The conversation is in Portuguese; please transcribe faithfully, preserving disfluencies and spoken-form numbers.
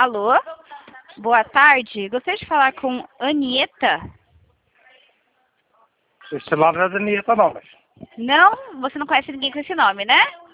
Alô? Boa tarde. Gostaria de falar com Anieta. Esse nome não é da Anieta, não, mas... Não? Você não conhece ninguém com esse nome, né?